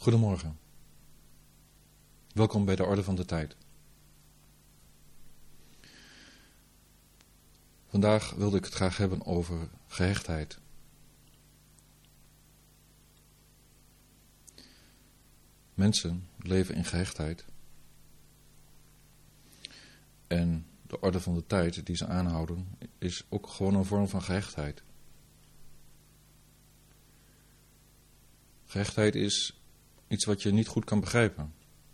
Goedemorgen. Welkom bij de Orde van de Tijd. Vandaag wilde ik het graag hebben over gehechtheid. Mensen leven in gehechtheid. En de orde van de tijd die ze aanhouden is ook gewoon een vorm van gehechtheid. Gehechtheid is iets wat je niet goed kan begrijpen.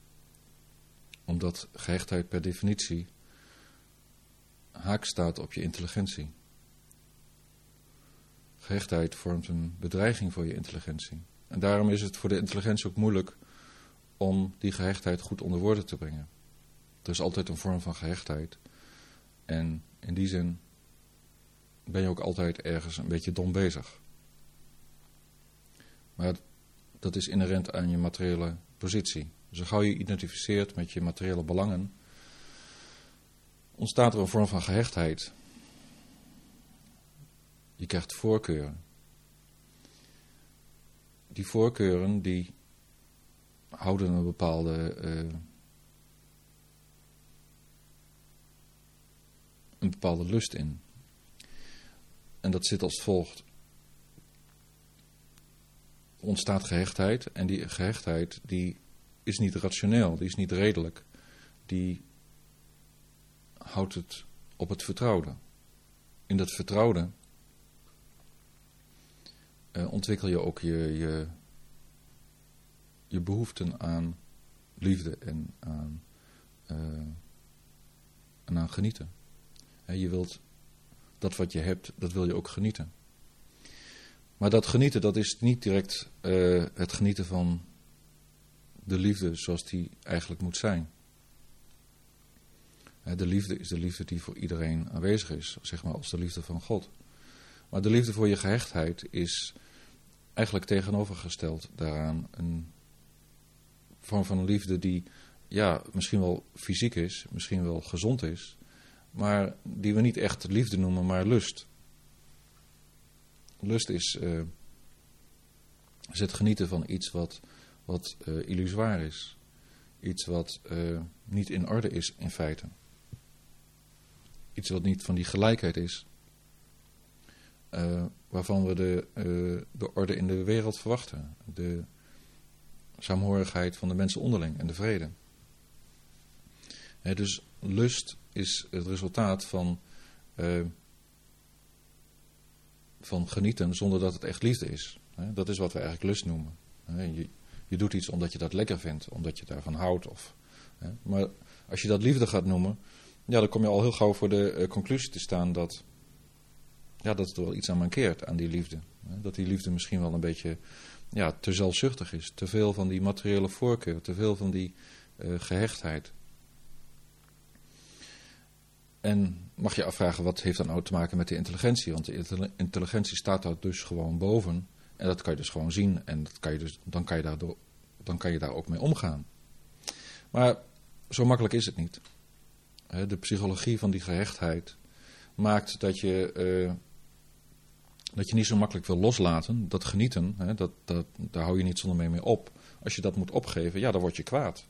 Omdat gehechtheid per definitie haak staat op je intelligentie. Gehechtheid vormt een bedreiging voor je intelligentie. En daarom is het voor de intelligentie ook moeilijk om die gehechtheid goed onder woorden te brengen. Er is altijd een vorm van gehechtheid. En in die zin ben je ook altijd ergens een beetje dom bezig. Maar dat is inherent aan je materiële positie. Dus zo gauw je identificeert met je materiële belangen, ontstaat er een vorm van gehechtheid. Je krijgt voorkeuren. Die voorkeuren die houden een bepaalde lust in. En dat zit als volgt. Er ontstaat gehechtheid en die gehechtheid die is niet rationeel, die is niet redelijk. Die houdt het op het vertrouwde. In dat vertrouwde ontwikkel je ook je behoeften aan liefde en aan genieten. Je wilt dat wat je hebt, dat wil je ook genieten. Maar dat genieten, dat is niet direct het genieten van de liefde zoals die eigenlijk moet zijn. De liefde is de liefde die voor iedereen aanwezig is, zeg maar als de liefde van God. Maar de liefde voor je gehechtheid is eigenlijk tegenovergesteld daaraan een vorm van liefde die misschien wel fysiek is, misschien wel gezond is, maar die we niet echt liefde noemen, maar lust. Lust is het genieten van iets wat illusoir is. Iets wat niet in orde is in feite. Iets wat niet van die gelijkheid is. Waarvan we de orde in de wereld verwachten. De saamhorigheid van de mensen onderling en de vrede. Dus lust is het resultaat van genieten zonder dat het echt liefde is. Dat is wat we eigenlijk lust noemen. Je doet iets omdat je dat lekker vindt, omdat je daarvan houdt. Maar als je dat liefde gaat noemen, dan kom je al heel gauw voor de conclusie te staan dat er wel iets aan mankeert aan die liefde. Dat die liefde misschien wel een beetje te zelfzuchtig is. Te veel van die materiële voorkeur, te veel van die gehechtheid. En mag je afvragen, wat heeft dat nou te maken met de intelligentie? Want de intelligentie staat daar dus gewoon boven. En dat kan je dus gewoon zien. En dan kan je daar ook mee omgaan. Maar zo makkelijk is het niet. De psychologie van die gehechtheid maakt dat je niet zo makkelijk wil loslaten. Dat genieten, daar hou je niet zonder mee op. Als je dat moet opgeven, dan word je kwaad.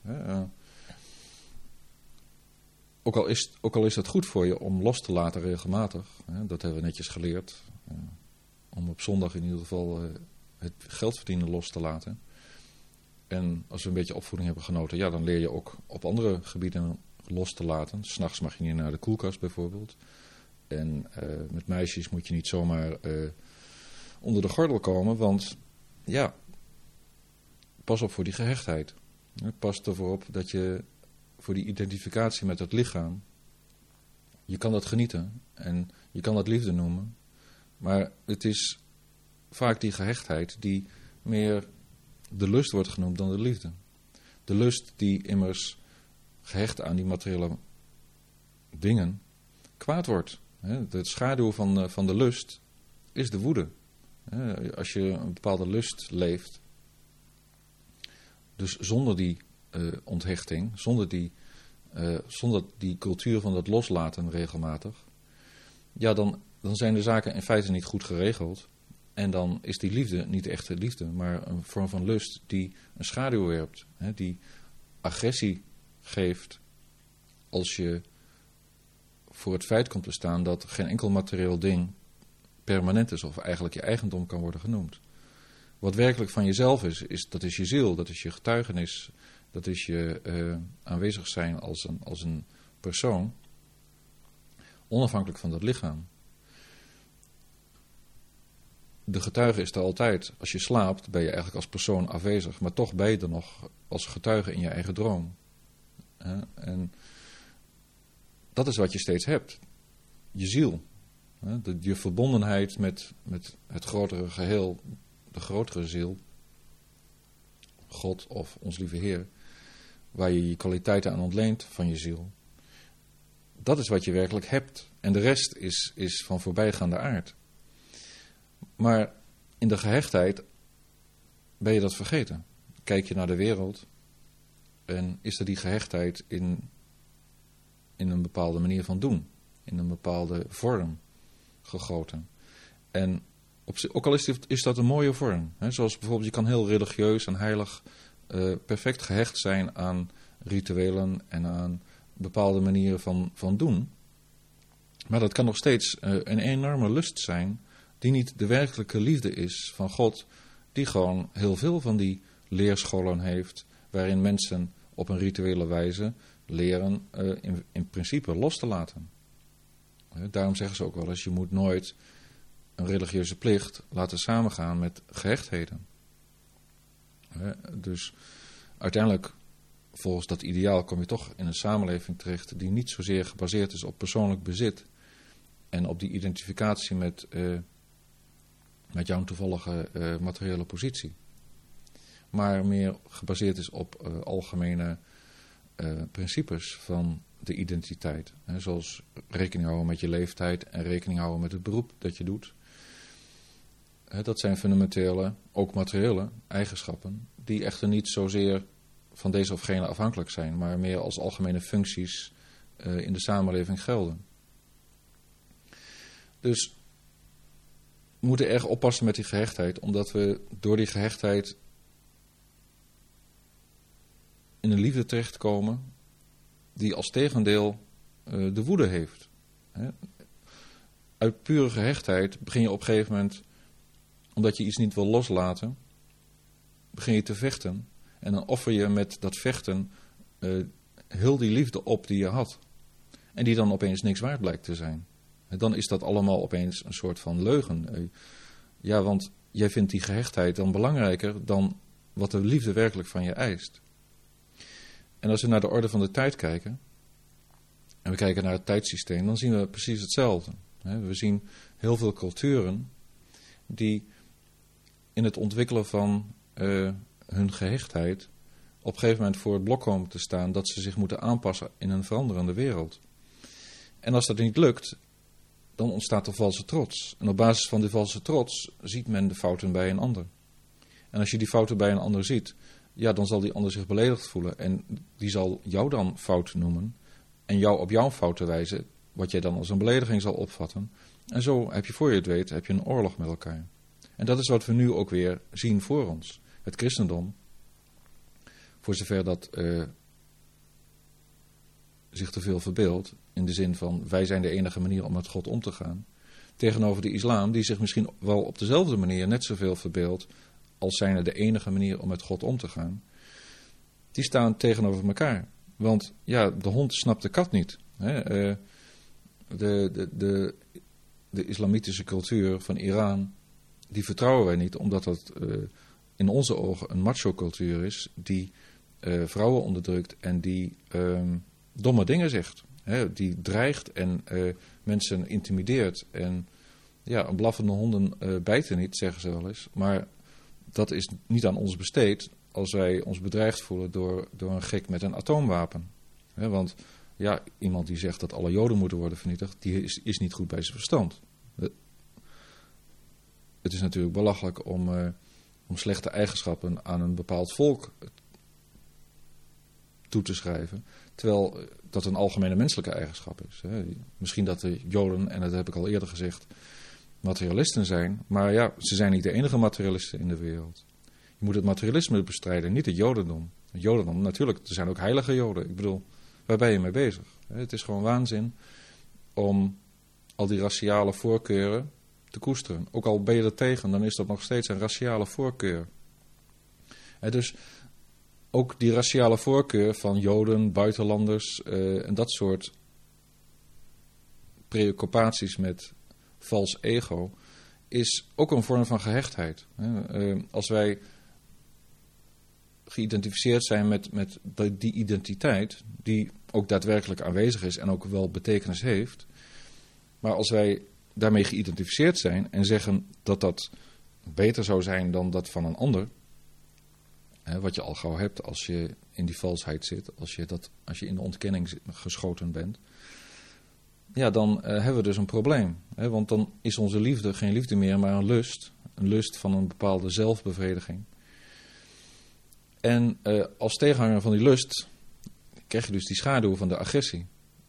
Ook al is het goed voor je om los te laten regelmatig. Dat hebben we netjes geleerd. Om op zondag in ieder geval het geld verdienen los te laten. En als we een beetje opvoeding hebben genoten, dan leer je ook op andere gebieden los te laten. 'S Nachts mag je niet naar de koelkast bijvoorbeeld. En met meisjes moet je niet zomaar onder de gordel komen, want pas op voor die gehechtheid. Pas ervoor op dat je voor die identificatie met het lichaam, je kan dat genieten en je kan dat liefde noemen, maar het is vaak die gehechtheid die meer de lust wordt genoemd dan de liefde. De lust die immers gehecht aan die materiële dingen kwaad wordt. De schaduw van de lust is de woede. Als je een bepaalde lust leeft, dus zonder die onthechting, zonder die cultuur van het loslaten regelmatig, dan zijn de zaken in feite niet goed geregeld. En dan is die liefde niet echte liefde, maar een vorm van lust die een schaduw werpt. Hè, die agressie geeft als je voor het feit komt te staan dat geen enkel materieel ding permanent is of eigenlijk je eigendom kan worden genoemd. Wat werkelijk van jezelf dat is je ziel, dat is je getuigenis, dat is je aanwezig zijn als een persoon, onafhankelijk van dat lichaam. De getuige is er altijd. Als je slaapt ben je eigenlijk als persoon afwezig, maar toch ben je er nog als getuige in je eigen droom. En dat is wat je steeds hebt. Je ziel. Je verbondenheid met het grotere geheel, de grotere ziel, God of ons lieve Heer, waar je je kwaliteiten aan ontleent van je ziel. Dat is wat je werkelijk hebt. En de rest is van voorbijgaande aard. Maar in de gehechtheid ben je dat vergeten. Kijk je naar de wereld en is er die gehechtheid in een bepaalde manier van doen. In een bepaalde vorm gegoten. En ook al is dat een mooie vorm. Hè, zoals bijvoorbeeld je kan heel religieus en heilig perfect gehecht zijn aan rituelen en aan bepaalde manieren van doen. Maar dat kan nog steeds een enorme lust zijn die niet de werkelijke liefde is van God, die gewoon heel veel van die leerscholen heeft, waarin mensen op een rituele wijze leren in principe los te laten. Daarom zeggen ze ook wel eens, je moet nooit een religieuze plicht laten samengaan met gehechtheden. Dus uiteindelijk, volgens dat ideaal, kom je toch in een samenleving terecht die niet zozeer gebaseerd is op persoonlijk bezit en op die identificatie met jouw toevallige materiële positie. Maar meer gebaseerd is op algemene principes van de identiteit. Zoals rekening houden met je leeftijd en rekening houden met het beroep dat je doet. Dat zijn fundamentele, ook materiële eigenschappen, die echter niet zozeer van deze of gene afhankelijk zijn, maar meer als algemene functies in de samenleving gelden. Dus we moeten erg oppassen met die gehechtheid, omdat we door die gehechtheid in een liefde terechtkomen die als tegendeel de woede heeft. Uit pure gehechtheid begin je op een gegeven moment, omdat je iets niet wil loslaten, begin je te vechten. En dan offer je met dat vechten heel die liefde op die je had. En die dan opeens niks waard blijkt te zijn. En dan is dat allemaal opeens een soort van leugen. Ja, want jij vindt die gehechtheid dan belangrijker dan wat de liefde werkelijk van je eist. En als we naar de orde van de tijd kijken, en we kijken naar het tijdsysteem, dan zien we precies hetzelfde. We zien heel veel culturen die in het ontwikkelen van hun gehechtheid op een gegeven moment voor het blok komen te staan dat ze zich moeten aanpassen in een veranderende wereld. En als dat niet lukt, dan ontstaat er valse trots. En op basis van die valse trots ziet men de fouten bij een ander. En als je die fouten bij een ander ziet, ja, dan zal die ander zich beledigd voelen. En die zal jou dan fout noemen. En jou op jouw fouten wijzen, wat jij dan als een belediging zal opvatten. En zo heb je, voor je het weet, heb je een oorlog met elkaar. En dat is wat we nu ook weer zien voor ons. Het christendom, voor zover dat zich te veel verbeeldt, in de zin van wij zijn de enige manier om met God om te gaan, tegenover de islam, die zich misschien wel op dezelfde manier net zoveel verbeeldt als zijnde de enige manier om met God om te gaan, die staan tegenover elkaar. Want ja, de hond snapt de kat niet. Hè? De islamitische cultuur van Iran, die vertrouwen wij niet, omdat dat in onze ogen een macho cultuur is, die vrouwen onderdrukt en die domme dingen zegt. Hè? Die dreigt en mensen intimideert. En ja, een blaffende honden bijten niet, zeggen ze wel eens. Maar dat is niet aan ons besteed als wij ons bedreigd voelen door een gek met een atoomwapen. Want ja, iemand die zegt dat alle Joden moeten worden vernietigd, die is niet goed bij zijn verstand. Het is natuurlijk belachelijk om slechte eigenschappen aan een bepaald volk toe te schrijven, terwijl dat een algemene menselijke eigenschap is. Misschien dat de Joden, en dat heb ik al eerder gezegd, materialisten zijn. Maar ja, ze zijn niet de enige materialisten in de wereld. Je moet het materialisme bestrijden, niet het jodendom. Het jodendom, natuurlijk, er zijn ook heilige joden. Ik bedoel, waar ben je mee bezig? Het is gewoon waanzin om al die raciale voorkeuren te koesteren. Ook al ben je er tegen, dan is dat nog steeds een raciale voorkeur. Dus ook die raciale voorkeur van Joden, buitenlanders en dat soort preoccupaties met vals ego is ook een vorm van gehechtheid. Als wij geïdentificeerd zijn met die identiteit, die ook daadwerkelijk aanwezig is en ook wel betekenis heeft, maar als wij daarmee geïdentificeerd zijn en zeggen dat dat beter zou zijn dan dat van een ander, wat je al gauw hebt als je in die valsheid zit, als je in de ontkenning geschoten bent, ja, dan hebben we dus een probleem. Want dan is onze liefde geen liefde meer, maar een lust van een bepaalde zelfbevrediging. En als tegenhanger van die lust krijg je dus die schaduw van de agressie.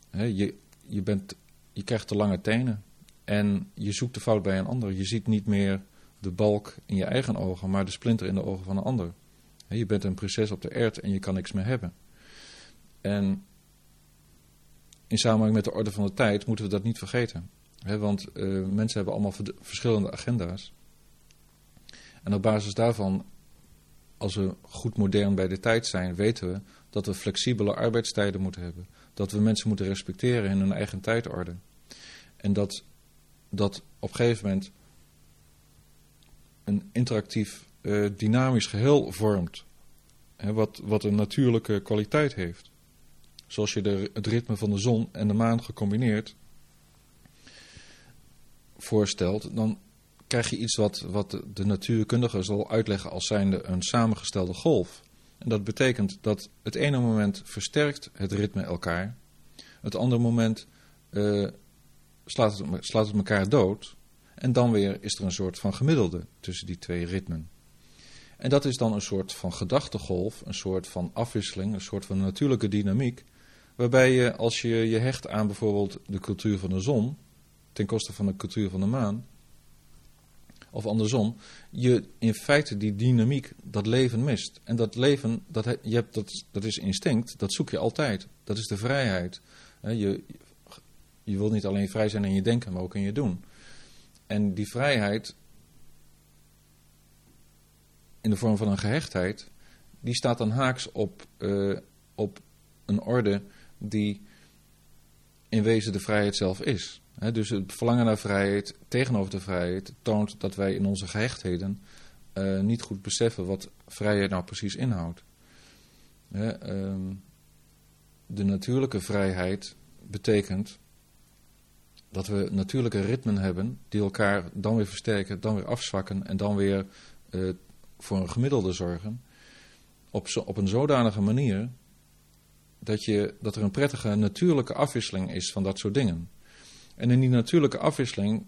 Je krijgt te lange tenen en je zoekt de fout bij een ander. Je ziet niet meer de balk in je eigen ogen, maar de splinter in de ogen van een ander. Je bent een prinses op de erwt en je kan niks meer hebben. En in samenhang met de orde van de tijd moeten we dat niet vergeten. Want mensen hebben allemaal verschillende agenda's. En op basis daarvan, als we goed modern bij de tijd zijn, weten we dat we flexibele arbeidstijden moeten hebben. Dat we mensen moeten respecteren in hun eigen tijdorde. En dat op een gegeven moment een interactief, dynamisch geheel vormt. Wat een natuurlijke kwaliteit heeft. Zoals je het ritme van de zon en de maan gecombineerd voorstelt, dan krijg je iets wat de natuurkundige zal uitleggen als zijnde een samengestelde golf. En dat betekent dat het ene moment versterkt het ritme elkaar, het andere moment slaat het elkaar dood en dan weer is er een soort van gemiddelde tussen die twee ritmen. En dat is dan een soort van gedachtegolf, een soort van afwisseling, een soort van natuurlijke dynamiek, waarbij je, als je je hecht aan bijvoorbeeld de cultuur van de zon, ten koste van de cultuur van de maan, of andersom, je in feite die dynamiek, dat leven mist. En dat leven, dat is instinct, dat zoek je altijd. Dat is de vrijheid. Je wilt niet alleen vrij zijn in je denken, maar ook in je doen. En die vrijheid, in de vorm van een gehechtheid, die staat dan haaks op een orde die in wezen de vrijheid zelf is. Dus het verlangen naar vrijheid tegenover de vrijheid toont dat wij in onze gehechtheden niet goed beseffen wat vrijheid nou precies inhoudt. De natuurlijke vrijheid betekent dat we natuurlijke ritmen hebben die elkaar dan weer versterken, dan weer afzwakken en dan weer voor een gemiddelde zorgen. Op een zodanige manier dat er een prettige natuurlijke afwisseling is van dat soort dingen. En in die natuurlijke afwisseling,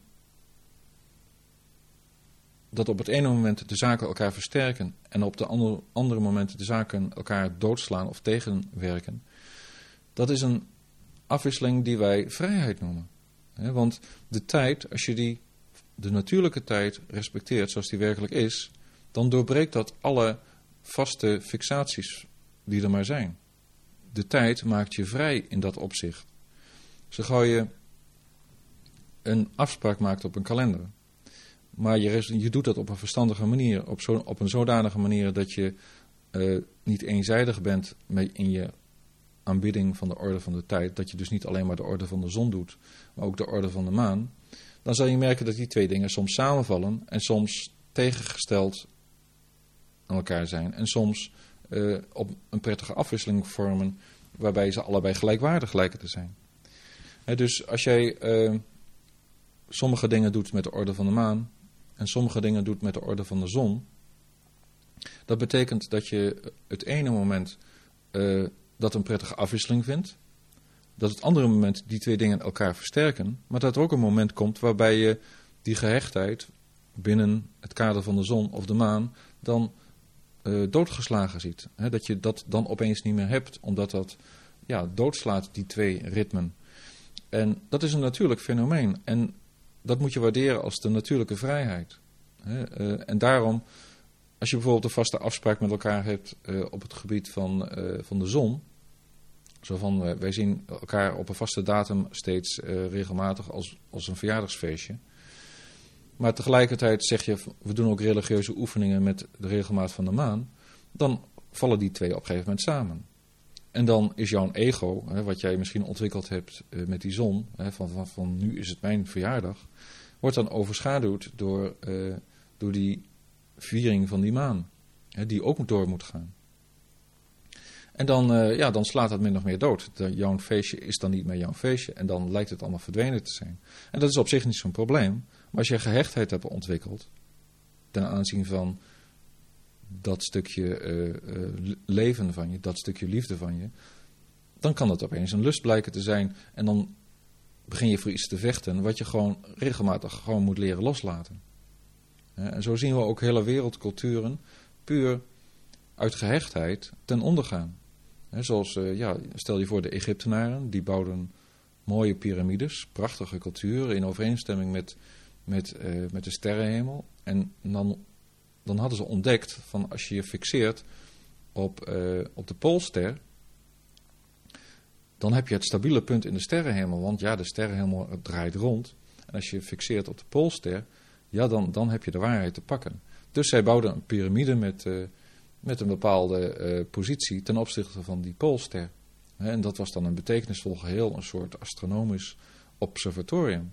dat op het ene moment de zaken elkaar versterken en op de andere moment de zaken elkaar doodslaan of tegenwerken, dat is een afwisseling die wij vrijheid noemen. Want de tijd, als je de natuurlijke tijd respecteert zoals die werkelijk is, dan doorbreekt dat alle vaste fixaties die er maar zijn. De tijd maakt je vrij in dat opzicht. Zo gauw je een afspraak maakt op een kalender, maar je doet dat op een verstandige manier, op een zodanige manier dat je niet eenzijdig bent in je aanbidding van de orde van de tijd, dat je dus niet alleen maar de orde van de zon doet, maar ook de orde van de maan, dan zal je merken dat die twee dingen soms samenvallen en soms tegengesteld aan elkaar zijn en soms op een prettige afwisseling vormen waarbij ze allebei gelijkwaardig lijken te zijn. Dus als jij sommige dingen doet met de orde van de maan en sommige dingen doet met de orde van de zon, dat betekent dat je het ene moment dat een prettige afwisseling vindt, dat het andere moment die twee dingen elkaar versterken, maar dat er ook een moment komt waarbij je die gehechtheid binnen het kader van de zon of de maan dan doodgeslagen ziet. Dat je dat dan opeens niet meer hebt, omdat dat doodslaat die twee ritmen. En dat is een natuurlijk fenomeen. En dat moet je waarderen als de natuurlijke vrijheid. En daarom, als je bijvoorbeeld een vaste afspraak met elkaar hebt op het gebied van de zon. Zo van, wij zien elkaar op een vaste datum steeds regelmatig als een verjaardagsfeestje. Maar tegelijkertijd zeg je, we doen ook religieuze oefeningen met de regelmaat van de maan. Dan vallen die twee op een gegeven moment samen. En dan is jouw ego, wat jij misschien ontwikkeld hebt met die zon, van nu is het mijn verjaardag, wordt dan overschaduwd door die viering van die maan, die ook door moet gaan. En dan slaat dat min of meer dood. Jouw feestje is dan niet meer jouw feestje en dan lijkt het allemaal verdwenen te zijn. En dat is op zich niet zo'n probleem, maar als je gehechtheid hebt ontwikkeld ten aanzien van dat stukje leven van je, dat stukje liefde van je, dan kan dat opeens een lust blijken te zijn. En dan begin je voor iets te vechten wat je gewoon regelmatig gewoon moet leren loslaten. En zo zien we ook hele wereldculturen puur uit gehechtheid ten onder gaan. Zoals, stel je voor de Egyptenaren, die bouwden mooie piramides, prachtige cultuur in overeenstemming met de sterrenhemel. En dan hadden ze ontdekt van als je je fixeert op de Poolster, dan heb je het stabiele punt in de sterrenhemel. Want ja, de sterrenhemel draait rond. En als je je fixeert op de Poolster, ja, dan heb je de waarheid te pakken. Dus zij bouwden een piramide met een bepaalde positie ten opzichte van die Poolster. En dat was dan een betekenisvol geheel, een soort astronomisch observatorium.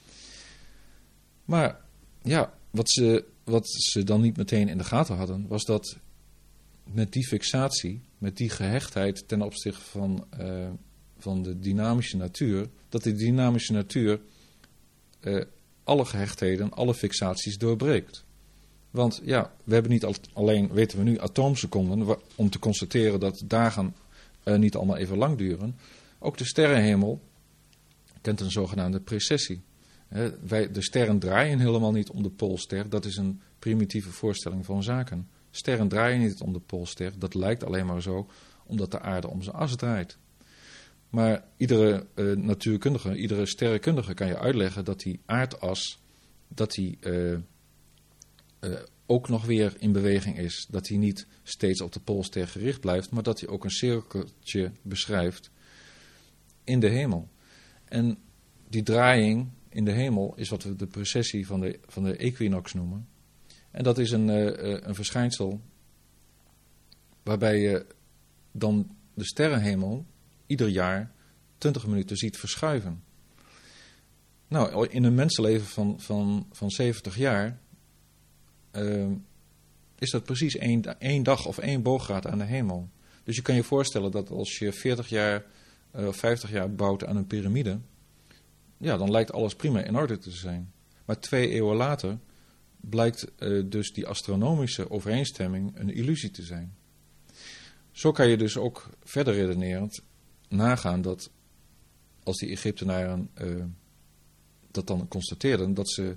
Maar ja, wat ze dan niet meteen in de gaten hadden, was dat met die fixatie, met die gehechtheid ten opzichte van de dynamische natuur, dat die dynamische natuur alle gehechtheden, alle fixaties doorbreekt. Want ja, we hebben niet alleen, weten we nu, atoomseconden om te constateren dat dagen niet allemaal even lang duren. Ook de sterrenhemel kent een zogenaamde precessie. De sterren draaien helemaal niet om de Poolster. Dat is een primitieve voorstelling van zaken. Sterren draaien niet om de Poolster. Dat lijkt alleen maar zo omdat de aarde om zijn as draait. Maar iedere natuurkundige, iedere sterrenkundige kan je uitleggen dat die aardas, dat die ook nog weer in beweging is. Dat hij niet steeds op de Poolster gericht blijft, maar dat hij ook een cirkeltje beschrijft in de hemel. En die draaiing in de hemel is wat we de precessie van de equinox noemen. En dat is een verschijnsel waarbij je dan de sterrenhemel ieder jaar 20 minuten ziet verschuiven. Nou, in een mensenleven van 70 jaar is dat precies één dag of 1 booggraad aan de hemel. Dus je kan je voorstellen dat als je 40 jaar of 50 jaar bouwt aan een piramide, ja, dan lijkt alles prima in orde te zijn. Maar 2 eeuwen later blijkt dus die astronomische overeenstemming een illusie te zijn. Zo kan je dus ook verder redenerend nagaan dat als die Egyptenaren dat dan constateerden,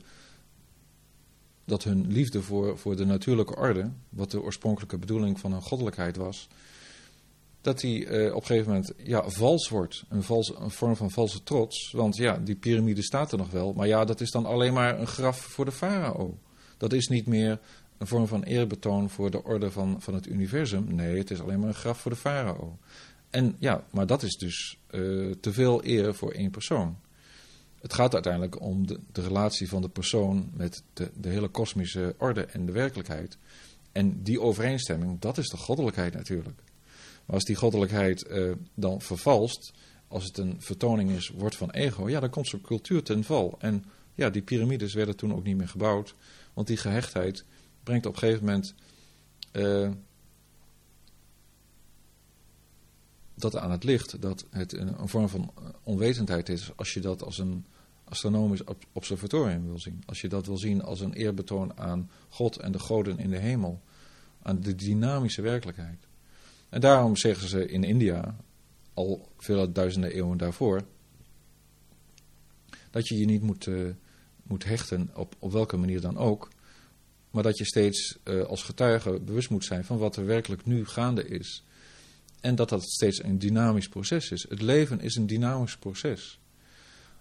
dat hun liefde voor de natuurlijke orde, wat de oorspronkelijke bedoeling van hun goddelijkheid was, dat die op een gegeven moment vals wordt. Een vorm van valse trots. Want ja, die piramide staat er nog wel. Maar ja, dat is dan alleen maar een graf voor de farao. Dat is niet meer een vorm van eerbetoon voor de orde van het universum. Nee, het is alleen maar een graf voor de farao. En ja, maar dat is dus te veel eer voor 1 persoon. Het gaat uiteindelijk om de relatie van de persoon met de hele kosmische orde en de werkelijkheid. En die overeenstemming, dat is de goddelijkheid natuurlijk. Maar als die goddelijkheid dan vervalst, als het een vertoning wordt van ego, ja, dan komt zo'n cultuur ten val. En ja, die piramides werden toen ook niet meer gebouwd, want die gehechtheid brengt op een gegeven moment dat aan het licht, dat het een vorm van onwetendheid is als je dat als een astronomisch observatorium wil zien. Als je dat wil zien als een eerbetoon aan God en de goden in de hemel, aan de dynamische werkelijkheid. En daarom zeggen ze in India, al vele duizenden eeuwen daarvoor, dat je je niet moet hechten op welke manier dan ook, maar dat je steeds als getuige bewust moet zijn van wat er werkelijk nu gaande is. En dat steeds een dynamisch proces is. Het leven is een dynamisch proces.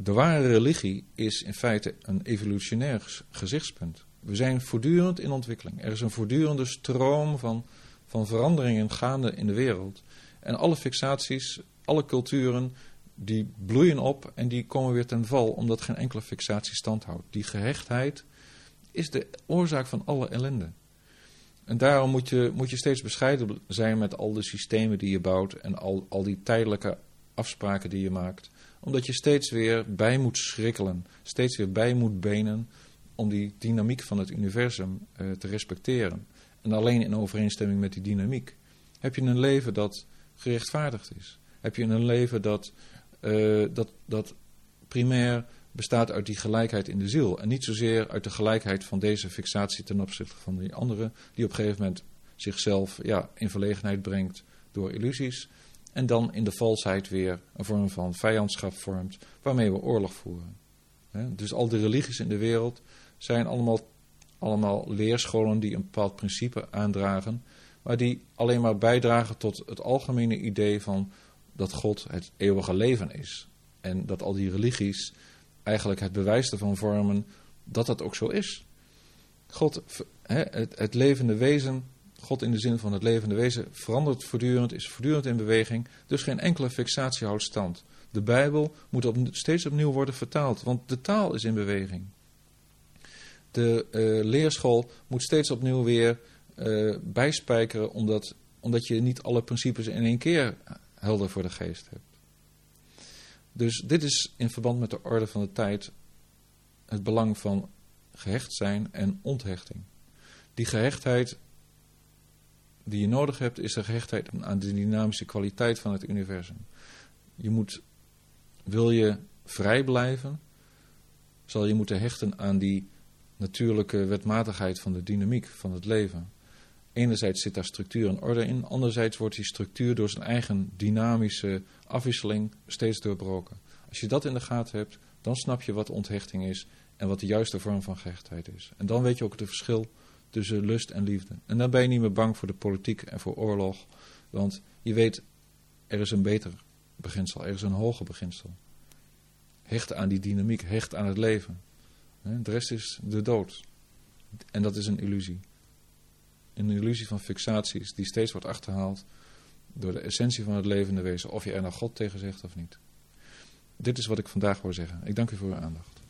De ware religie is in feite een evolutionair gezichtspunt. We zijn voortdurend in ontwikkeling. Er is een voortdurende stroom van veranderingen gaande in de wereld. En alle fixaties, alle culturen, die bloeien op en die komen weer ten val, omdat geen enkele fixatie stand houdt. Die gehechtheid is de oorzaak van alle ellende. En daarom moet je steeds bescheiden zijn met al de systemen die je bouwt en al die tijdelijke afspraken die je maakt. Omdat je steeds weer bij moet schrikkelen, steeds weer bij moet benen om die dynamiek van het universum te respecteren. En alleen in overeenstemming met die dynamiek heb je een leven dat gerechtvaardigd is. Heb je een leven dat primair bestaat uit die gelijkheid in de ziel. En niet zozeer uit de gelijkheid van deze fixatie ten opzichte van die andere, die op een gegeven moment zichzelf in verlegenheid brengt door illusies. En dan in de valsheid weer een vorm van vijandschap vormt, waarmee we oorlog voeren. Dus al die religies in de wereld zijn allemaal leerscholen die een bepaald principe aandragen, maar die alleen maar bijdragen tot het algemene idee van dat God het eeuwige leven is. En dat al die religies eigenlijk het bewijs ervan vormen dat dat ook zo is. God, het levende wezen, God in de zin van het levende wezen, verandert voortdurend, is voortdurend in beweging, dus geen enkele fixatie houdt stand. De Bijbel moet steeds opnieuw worden vertaald, want de taal is in beweging. De leerschool moet steeds opnieuw weer bijspijkeren, omdat je niet alle principes in één keer helder voor de geest hebt. Dus dit is in verband met de orde van de tijd het belang van gehecht zijn en onthechting. Die gehechtheid die je nodig hebt, is de gehechtheid aan de dynamische kwaliteit van het universum. Wil je vrij blijven, zal je moeten hechten aan die natuurlijke wetmatigheid van de dynamiek van het leven. Enerzijds zit daar structuur en orde in, anderzijds wordt die structuur door zijn eigen dynamische afwisseling steeds doorbroken. Als je dat in de gaten hebt, dan snap je wat onthechting is en wat de juiste vorm van gehechtheid is. En dan weet je ook het verschil tussen lust en liefde. En dan ben je niet meer bang voor de politiek en voor oorlog, want je weet, er is een beter beginsel, er is een hoger beginsel. Hecht aan die dynamiek, hecht aan het leven. De rest is de dood. En dat is een illusie. Een illusie van fixaties die steeds wordt achterhaald door de essentie van het levende wezen, of je er nou God tegen zegt of niet. Dit is wat ik vandaag wil zeggen. Ik dank u voor uw aandacht.